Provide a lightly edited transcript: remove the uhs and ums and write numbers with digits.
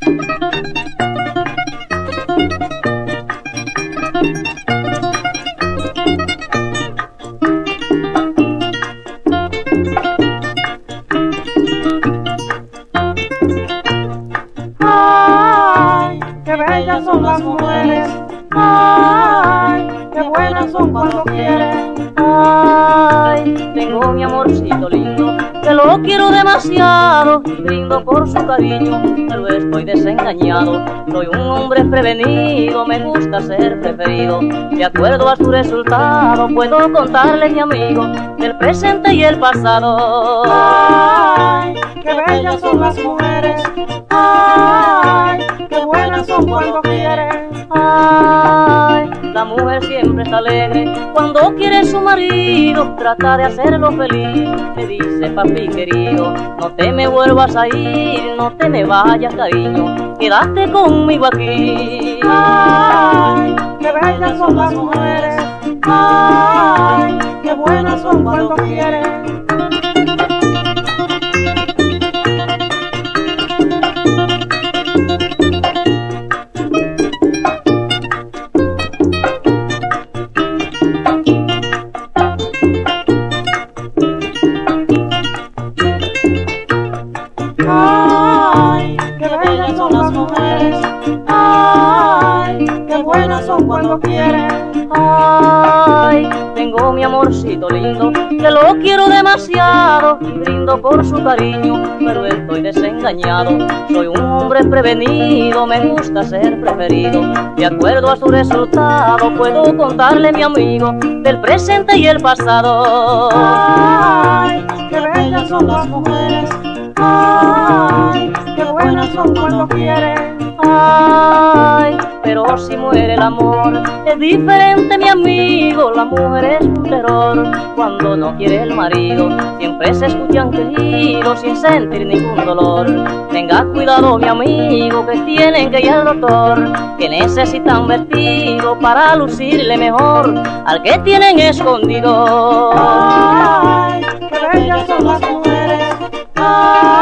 Ay, qué bellas son las mujeres, ay, qué buenas son cuando quieren. Ay, tengo mi amorcito lindo, que lo quiero demasiado, brindo por su cariño, pero estoy desengañado. Soy un hombre prevenido, me gusta ser preferido. De acuerdo a su resultado, puedo contarle, mi amigo, del presente y el pasado. Ay, qué bellas son las mujeres, ay, qué buenas son cuando quieren. Ay, la mujer siempre está alegre cuando quiere su marido, trata de hacerlo feliz. Me dice: papi querido, no te me vuelvas a ir, no te me vayas, cariño, quédate conmigo aquí. Ay, qué bellas son las mujeres, ay, qué buenas son cuando quieren. Ay, qué bellas son las mujeres, ay, qué buenas son cuando quieren. Ay, tengo mi amorcito lindo, que lo quiero demasiado, y brindo por su cariño, pero estoy desengañado. Soy un hombre prevenido, me gusta ser preferido. De acuerdo a su resultado, puedo contarle, mi amigo, del presente y el pasado. Ay, qué bellas son las mujeres, ay, qué buenas son cuando quieren. Ay, pero si muere el amor, es diferente, mi amigo. La mujer es un terror cuando no quiere el marido. Siempre se escuchan quejidos sin sentir ningún dolor. Tenga cuidado, mi amigo, que tienen que ir al doctor, que necesitan vestido para lucirle mejor al que tienen escondido. Ay, qué bellas son las mujeres, ay,